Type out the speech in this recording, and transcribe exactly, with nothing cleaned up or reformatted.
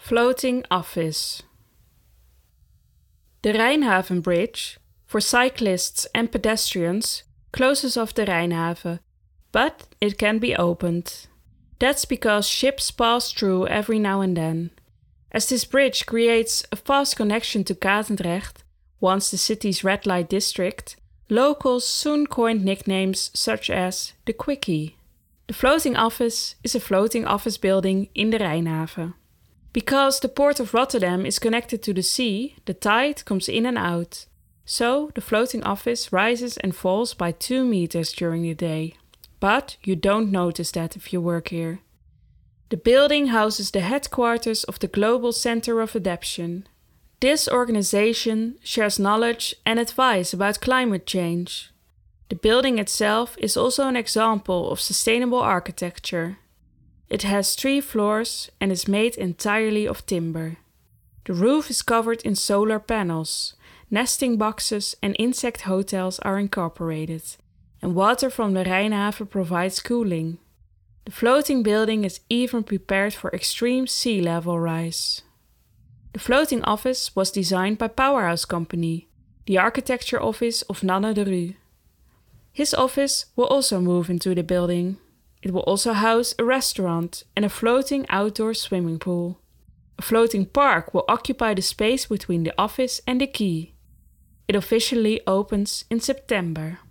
Floating office. The Rijnhaven Bridge, for cyclists and pedestrians, closes off the Rijnhaven, but it can be opened. That's because ships pass through every now and then. As this bridge creates a fast connection to Katendrecht, once the city's red light district, locals soon coined nicknames such as the Quickie. The floating office is a floating office building in the Rijnhaven. Because the port of Rotterdam is connected to the sea, the tide comes in and out. So the floating office rises and falls by two meters during the day. But you don't notice that if you work here. The building houses the headquarters of the Global Center of Adaptation. This organization shares knowledge and advice about climate change. The building itself is also an example of sustainable architecture. It has three floors and is made entirely of timber. The roof is covered in solar panels, nesting boxes and insect hotels are incorporated, and water from the Rijnhaven provides cooling. The floating building is even prepared for extreme sea level rise. The floating office was designed by Powerhouse Company, the architecture office of Nanne de Rue. His office will also move into the building. It will also house a restaurant and a floating outdoor swimming pool. A floating park will occupy the space between the office and the quay. It officially opens in September.